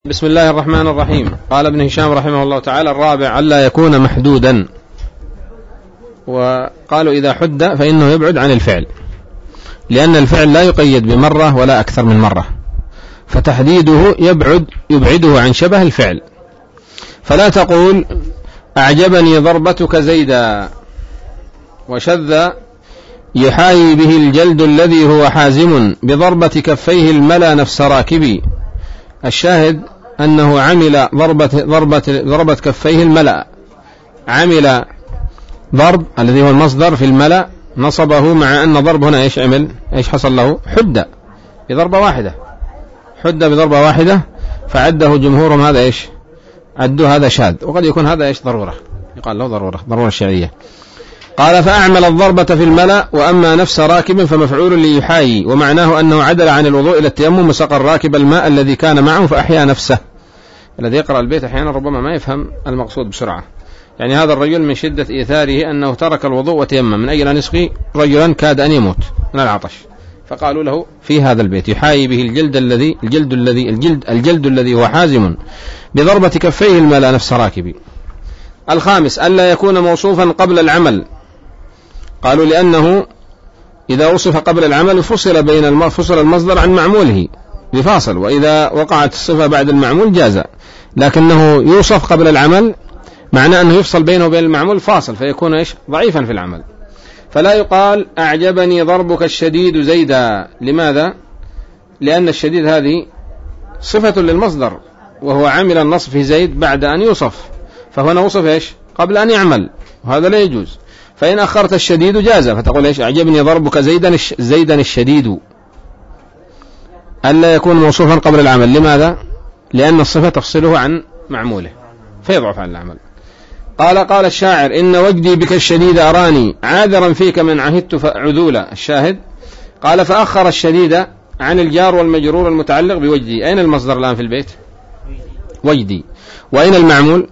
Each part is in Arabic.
بسم الله الرحمن الرحيم. قال ابن هشام رحمه الله تعالى: الرابع ألا يكون محدودا. وقالوا إذا حد فإنه يبعد عن الفعل، لأن الفعل لا يقيد بمرة ولا أكثر من مرة، فتحديده يبعده عن شبه الفعل. فلا تقول أعجبني ضربتك زيدا وشذ يحايي به الجلد الذي هو حازم بضربة كفيه الملا نفس راكبي. الشاهد أنه عمل ضربة كفيه الملأ، عمل ضرب الذي هو المصدر في الملأ نصبه، مع أن ضرب هنا إيش حصل له؟ حد بضربة واحدة، حد بضربة واحدة، فعده جمهورهم هذا إيش؟ عدوا هذا شاذ، وقد يكون هذا إيش؟ ضرورة، يقال له ضرورة شرعية. قال: فأعمل الضربة في الملأ، وأما نفس راكب فمفعول ليحايي، ومعناه أنه عدل عن الوضوء إلى التيمم وسقى الراكب الماء الذي كان معه فأحيا نفسه. الذي يقرأ البيت أحيانا ربما ما يفهم المقصود بسرعة. يعني هذا الرجل من شدة إيثاره أنه ترك الوضوء وتيمم من أجل أن يسقي رجلا كاد أن يموت من العطش، فقالوا له في هذا البيت: يحايي به الجلد الذي هو حازم بضربة كفيه الملأ نفس راكب. الخامس ألا يكون موصوفا قبل العمل. قالوا لأنه إذا وصف قبل العمل فصل المصدر عن معموله بفاصل، وإذا وقعت الصفة بعد المعمول جاز، لكنه يوصف قبل العمل معنى أنه يفصل بينه وبين المعمول فاصل، فيكون إيش؟ ضعيفا في العمل. فلا يقال أعجبني ضربك الشديد زيدا. لماذا؟ لأن الشديد هذه صفة للمصدر، وهو عمل النصب في زيد بعد أن يوصف، فهنا وصف إيش؟ قبل أن يعمل، وهذا لا يجوز. فإن أخرت الشديد جاز، فتقول إيش؟ أعجبني ضربك زيدا الشديد. ألا يكون موصوفا قبل العمل. لماذا؟ لأن الصفة تفصله عن معموله فيضعف عن العمل. قال الشاعر: إن وجدي بك الشديد أراني عاذرا فيك من عهدت عذولا. الشاهد قال: فأخر الشديد عن الجار والمجرور المتعلق بوجدي. أين المصدر الآن في البيت؟ وجدي. وأين المعمول؟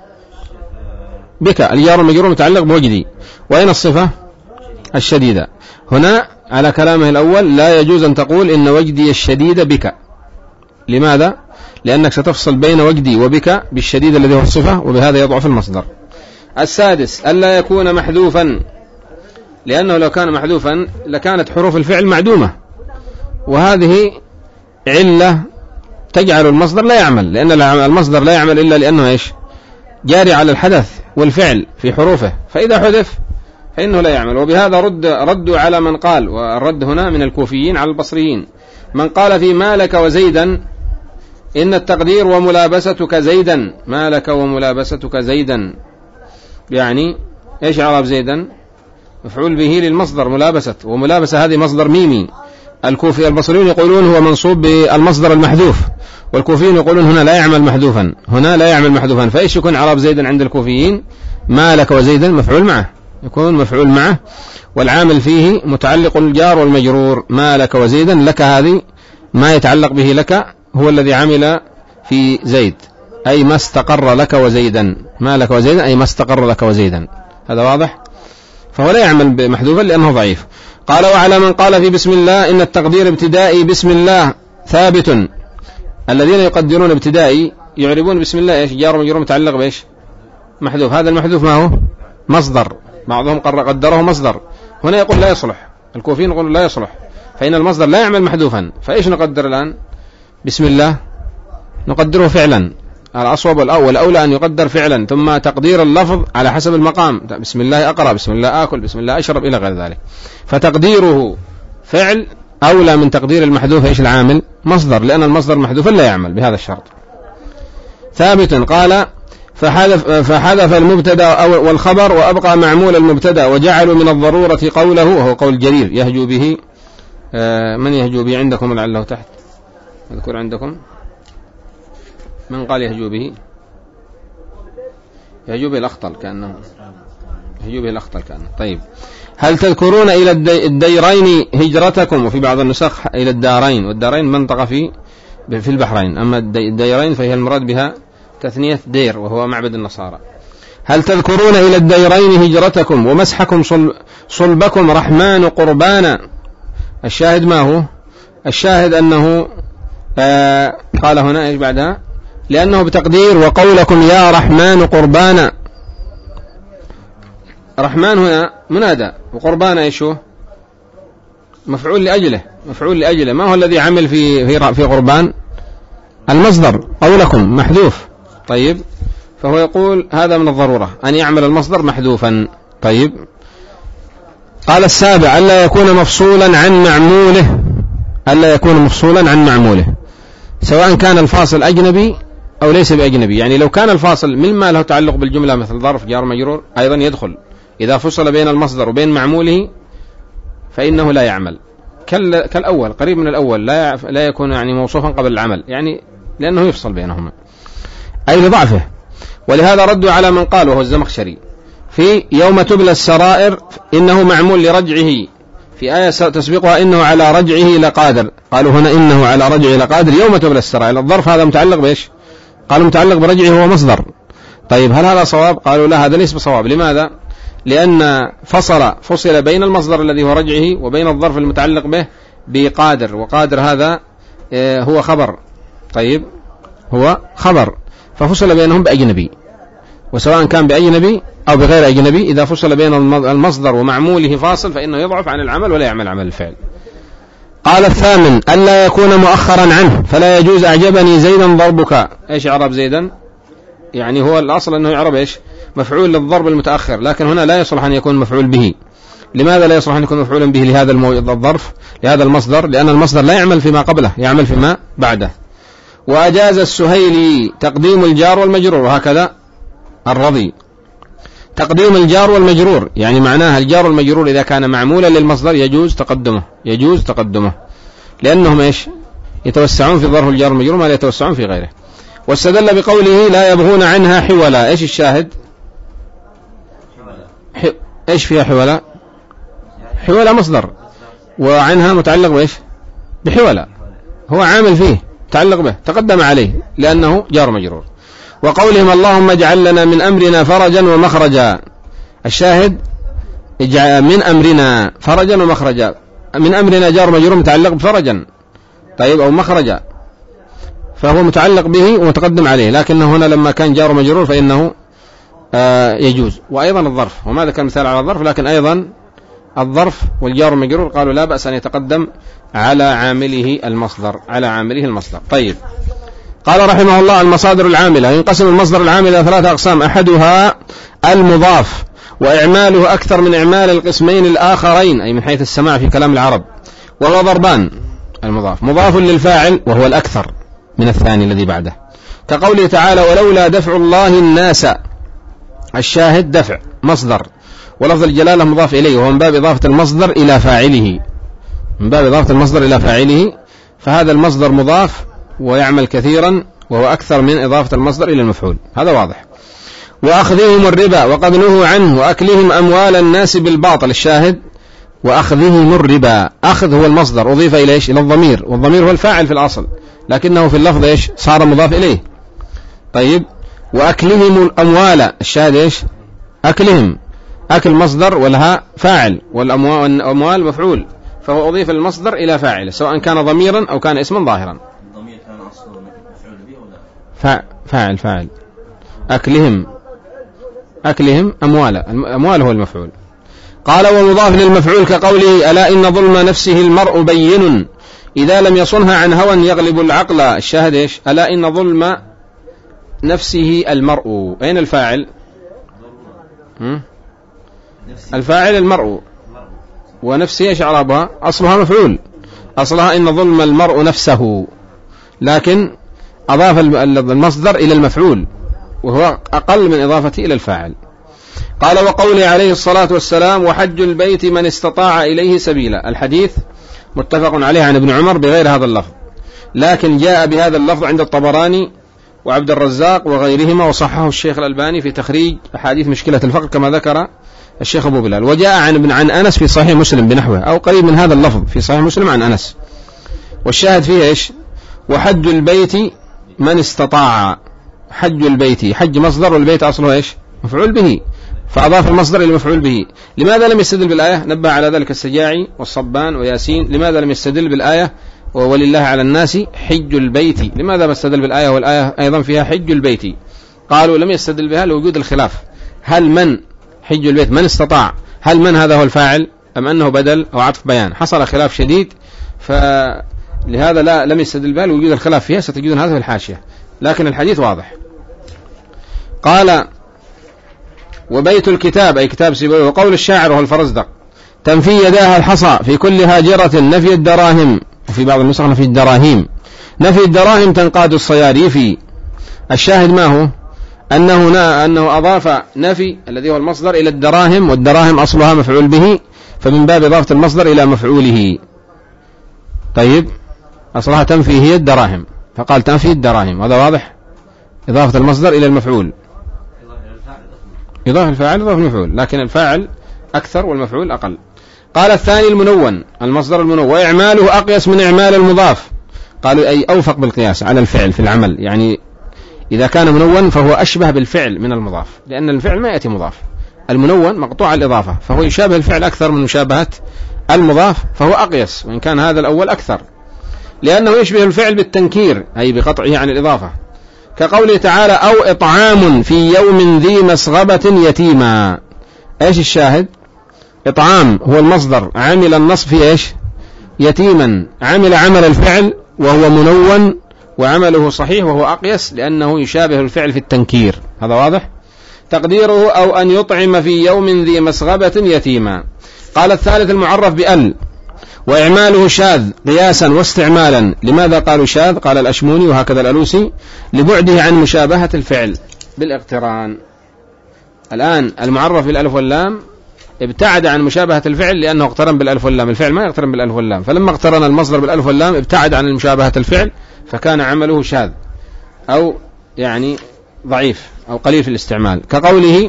بك. الجار والمجرور متعلق بوجدي. وأين الصفة؟ الشديدة. هنا على كلامه الأول لا يجوز أن تقول إن وجدي الشديد بك. لماذا؟ لأنك ستفصل بين وجدي وبك بالشديد الذي هو الصفة، وبهذا يضعف المصدر. السادس ألا يكون محذوفا، لأنه لو كان محذوفا لكانت حروف الفعل معدومة، وهذه علة تجعل المصدر لا يعمل، لأن المصدر لا يعمل إلا لأنه إيش؟ جاري على الحدث والفعل في حروفه، فإذا حذف فإنه لا يعمل. وبهذا ردوا على من قال، والرد هنا من الكوفيين على البصريين، من قال في مالك وزيدا إن التقدير وملابستك زيدا، مالك وملابستك زيدا، يعني إيش إعراب زيدا؟ مفعول به للمصدر ملابسة، وملابسة هذه مصدر ميمي. البصريون يقولون هو منصوب بالمصدر المحذوف، والكوفيين يقولون هنا لا يعمل محذوفا، فإيش يكون إعراب زيدا عند الكوفيين؟ مالك وزيدا مفعول معه، يكون مفعول معه، والعامل فيه متعلق الجار والمجرور. مالك وزيدا، لك هذه ما يتعلق به لك هو الذي عمل في زيد، أي ما استقر لك وزيدا. مالك وزيدا أي ما استقر لك وزيدا. هذا واضح؟ فهو لا يعمل محذوفا لأنه ضعيف. قال: وعلى من قال في بسم الله إن التقدير ابتدائي بسم الله ثابت. الذين يقدرون ابتدائي يعربون بسم الله إيش؟ جار ومجرور متعلق بإيش؟ محذوف. هذا المحذوف ما هو؟ مصدر. بعضهم قدره مصدر. هنا يقول لا يصلح، الكوفيين يقولون لا يصلح، فإن المصدر لا يعمل محذوفا. فإيش نقدر الآن؟ بسم الله نقدره فعلا، الأصوب والأولى أن يقدر فعلا، ثم تقدير اللفظ على حسب المقام. بسم الله أقرأ، بسم الله آكل، بسم الله أشرب، إلى غير ذلك. فتقديره فعل أولى من تقدير المحذوف إيش العامل؟ مصدر، لأن المصدر محذوفا لا يعمل بهذا الشرط. ثابت. قال: فحذف المبتدا والخبر وأبقى معمول المبتدا، وجعلوا من الضرورة قوله، وهو قول جرير يهجو به. من يهجو به عندكم؟ لعله تحت أذكر عندكم من قال يهجو به؟ يهجو به الأخطل كأنه طيب. هل تذكرون إلى الديرين هجرتكم؟ وفي بعض النسخ إلى الدارين، والدارين منطقة في البحرين، أما الديرين فهي المراد بها تثنية دير وهو معبد النصارى. هل تذكرون إلى الديرين هجرتكم ومسحكم صلبكم رحمن قربانا. الشاهد ما هو؟ الشاهد أنه قال هنا إيش بعدها؟ لأنه بتقدير وقولكم يا رحمن قربانا. رحمن هنا منادى، وقربانا ايش هو؟ مفعول لأجله. ما هو الذي عمل في قربان؟ المصدر قولكم محذوف. طيب، فهو يقول هذا من الضرورة أن يعمل المصدر محذوفا. طيب، قال السابع ألا يكون مفصولا عن معموله، سواء كان الفاصل أجنبي أو ليس بأجنبي. يعني لو كان الفاصل مما له تعلق بالجملة مثل ظرف جار مجرور أيضا يدخل، إذا فصل بين المصدر وبين معموله فإنه لا يعمل، كالأول قريب من الأول، لا يكون يعني موصوفا قبل العمل، يعني لأنه يفصل بينهما أي لضعفه. ولهذا ردوا على من قال وهو الزمخشري في يوم تبلى السرائر إنه معمول لرجعه، في آية تسبقها إنه على رجعه لقادر. قالوا هنا إنه على رجعه لقادر يوم تبلى السرائر، الظرف هذا متعلق بإيش؟ قالوا متعلق برجعه هو مصدر. طيب، هل هذا صواب؟ قالوا لا، هذا ليس بصواب. لماذا؟ لأن فصل بين المصدر الذي هو رجعه وبين الظرف المتعلق به بقادر، وقادر هذا هو خبر. طيب، هو خبر، ففصل بينهم بأجنبي، وسواء كان بأجنبي أو بغير أجنبي إذا فصل بين المصدر ومعموله فاصل فإنه يضعف عن العمل ولا يعمل عمل الفعل. قال الثامن ألا يكون مؤخرا عنه، فلا يجوز أعجبني زيدا ضربك. إيش إعراب زيدا؟ يعني هو الأصل أنه يعرب إيش؟ مفعول للضرب المتأخر، لكن هنا لا يصلح أن يكون مفعول به. لماذا لا يصلح أن يكون مفعولا به لهذا الظرف لهذا المصدر؟ لأن المصدر لا يعمل فيما قبله، يعمل فيما بعده. وأجاز السهيلي تقديم الجار والمجرور، وهكذا الرضي تقديم الجار والمجرور، يعني معناها الجار والمجرور إذا كان معمولا للمصدر يجوز تقدمه لأنهم إيش؟ يتوسعون في ظرف الجار والمجرور ما لا يتوسعون في غيره. واستدل بقوله لا يبغون عنها حولا. إيش الشاهد؟ إيش فيها حولا؟ حولا مصدر، وعنها متعلق بإيش؟ بحولا، هو عامل فيه تعلق به، تقدم عليه لأنه جار مجرور. وقولهم اللهم اجعل لنا من أمرنا فرجا ومخرجا، الشاهد اجعل من أمرنا فرجا ومخرجا. من أمرنا جار مجرور متعلق بفرجا، طيب، أو مخرجا، فهو متعلق به ومتقدم عليه، لكنه هنا لما كان جار مجرور فإنه يجوز. وأيضا الظرف، وما ذكر مثال على الظرف، لكن أيضا الظرف والجار المجرور قالوا لا بأس أن يتقدم على عامله المصدر. طيب، قال رحمه الله المصادر العاملة. ينقسم المصدر العامل إلى 3 أقسام، أحدها المضاف، وإعماله أكثر من إعمال القسمين الآخرين، أي من حيث السماع في كلام العرب، وهو ضربان. المضاف مضاف للفاعل وهو الأكثر من الثاني الذي بعده، كقوله تعالى ولولا دفع الله الناس، الشاهد دفع مصدر، ولفظ الجلالة مضاف إليه، وهو من باب إضافة المصدر إلى فاعله، فهذا المصدر مضاف ويعمل كثيرا، وهو أكثر من إضافة المصدر إلى المفعول، هذا واضح. وأخذهم الربا وقد نهوا عنه، وأكلهم أموال الناس بالباطل، الشاهد وأخذهم الربا. أخذ هو المصدر أضيف إلى إيش؟ إلى الضمير، والضمير هو الفاعل في الأصل، لكنه في اللفظ إيش؟ صار مضاف إليه. طيب، وأكلهم الأموال، الشاهد إيش؟ أكلهم، أكل مصدر ولها فاعل، والأموال مفعول، فهو أضيف المصدر إلى فاعله سواء كان ضميرا أو كان اسما ظاهرا. الضمير كان أصله مفعول به ولا فاعل. أكلهم أموال هو المفعول. قال ومضاف للمفعول كقوله ألا إن ظلم نفسه المرء بين إذا لم يصنها عن هوى يغلب العقل، الشاهد إيش؟ ألا إن ظلم نفسه المرء، أين الفاعل؟ الفاعل المرء، ونفسه إيش إعرابها؟ أصلها مفعول، أصلها إن ظلم المرء نفسه، لكن أضاف المصدر إلى المفعول وهو أقل من إضافته إلى الفاعل. قال وقوله عليه الصلاة والسلام وحج البيت من استطاع إليه سبيلا، الحديث متفق عليه عن ابن عمر بغير هذا اللفظ، لكن جاء بهذا اللفظ عند الطبراني وعبد الرزاق وغيرهما، وصححه الشيخ الألباني في تخريج أحاديث مشكلة الفقر كما ذكر الشيخ أبو بلال. وجاء عن أنس في صحيح مسلم بنحوه أو قريب من هذا اللفظ في صحيح مسلم عن أنس، والشاهد فيه إيش؟ وحج البيت من استطاع. حج البيت، حج مصدر والبيت أصله إيش؟ مفعول به، فأضاف المصدر إلى مفعول به. لماذا لم يستدل بالآية؟ نبه على ذلك السجاعي والصبان وياسين، لماذا لم يستدل بالآية ولله على الناس حج البيت. لماذا استدل بالآية والآية أيضا فيها حج البيت؟ قالوا لم يستدل بها لوجود الخلاف، هل من حج البيت من استطاع، هل من هذا هو الفاعل أم أنه بدل أو عطف بيان؟ حصل خلاف شديد، فلهذا لم يستدل بها لوجود الخلاف فيها، ستجدون هذا في الحاشية، لكن الحديث واضح. قال وبيت الكتاب أي كتاب سيبويه. وقول الشاعر وهو الفرزدق تنفي يداها الحصى في كل هاجرة نفي الدراهم، وفي بعض النسخ نفي الدراهم، نفي الدراهم تنقاد الصياريف. الشاهد ما هو؟ أنه أضاف نفي الذي هو المصدر إلى الدراهم، والدراهم أصلها مفعول به، فمن باب إضافة المصدر إلى مفعوله. طيب أصلها تنفي هي الدراهم، فقال تنفي الدراهم، هذا واضح، إضافة المصدر إلى المفعول، إضافة الفاعل إضافة المفعول، لكن الفاعل أكثر والمفعول أقل. قال الثاني المنون، المصدر المنون، وإعماله أقيس من إعمال المضاف. قالوا أي أوفق بالقياس على الفعل في العمل، يعني إذا كان منون فهو أشبه بالفعل من المضاف، لأن الفعل ما يأتي مضاف، المنون مقطوع الإضافة، فهو يشابه الفعل أكثر من مشابهة المضاف، فهو أقيس، وإن كان هذا الأول أكثر، لأنه يشبه الفعل بالتنكير أي بقطعه عن الإضافة، كقوله تعالى أو إطعام في يوم ذي مسغبة يتيما. إيش الشاهد؟ إطعام هو المصدر، عمل النصب في إيش؟ يتيما، عمل عمل الفعل وهو منون وعمله صحيح وهو أقيس لأنه يشابه الفعل في التنكير، هذا واضح. تقديره أو أن يطعم في يوم ذي مسغبة يتيما. قال الثالث المعرف بأل، وإعماله شاذ قياسا واستعمالا. لماذا قالوا شاذ؟ قال الأشموني وهكذا الألوسي لبعده عن مشابهة الفعل بالاقتران. الآن المعرف بالألف واللام ابتعد عن مشابهة الفعل لأنه اقترن بالألف واللام، الفعل ما يقترن بالألف واللام، فلما اقترن المصدر بالألف واللام ابتعد عن مشابهة الفعل، فكان عمله شاذ أو يعني ضعيف أو قليل في الاستعمال، كقوله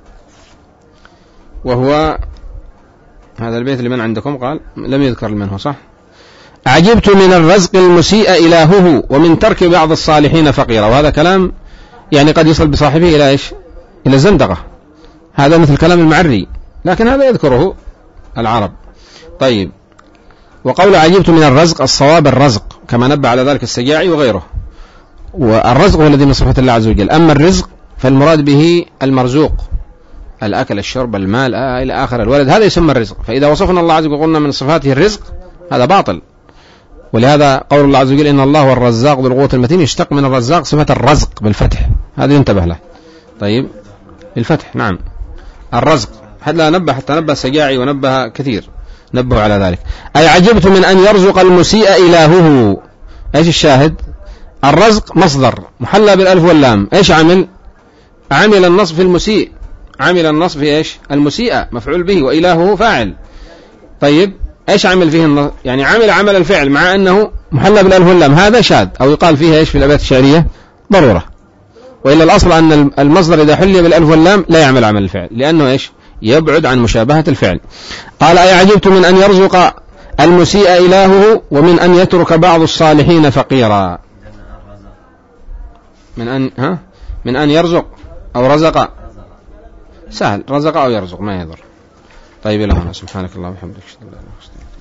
وهو هذا البيت لمن عندكم قال لم يذكر لمن هو صح. عجبت من الرزق المسيء إلهه ومن ترك بعض الصالحين فقيرا. وهذا كلام يعني قد يصل بصاحبه إلى إيش؟ إلى الزندقة، هذا مثل كلام المعري، لكن هذا يذكره العرب. طيب وقول عجبت من الرزق الصواب الرزق كما نبه على ذلك السجاعي وغيره، والرزق هو الذي من صفة الله عز وجل. أما الرزق فالمراد به المرزوق، الأكل الشرب المال إلى آخر الولد، هذا يسمى الرزق. فإذا وصفنا الله عز وجل قلنا من صفاته الرزق هذا باطل، ولهذا قول الله عز وجل إن الله هو الرزاق ذو القوة المتين، يشتق من الرزاق صفة الرزق بالفتح، هذا ينتبه له. طيب الفتح نعم الرزق، حتى نبه السجاعي ونبه كثير نبه على ذلك. أي عجبت من أن يرزق المسيء إلهه. إيش الشاهد؟ الرزق مصدر محلى بالألف واللام، إيش عمل النصب في المسيء، عمل النصب في إيش؟ المسيء مفعول به وإلهه فاعل. طيب إيش عمل فيه يعني عمل الفعل مع أنه محلى بالألف واللام، هذا شاذ، أو يقال فيه إيش في الأبيات الشعرية ضرورة، وإلا الأصل أن المصدر إذا حلي بالألف واللام لا يعمل عمل الفعل لأنه إيش؟ يبعد عن مشابهة الفعل. قال أي عجبت من أن يرزق المسيء إلهه ومن أن يترك بعض الصالحين فقيرا. من أن يرزق أو رزق، سهل، رزق أو يرزق ما يضر. طيب إلى هنا، سبحانك اللهم وبحمدك.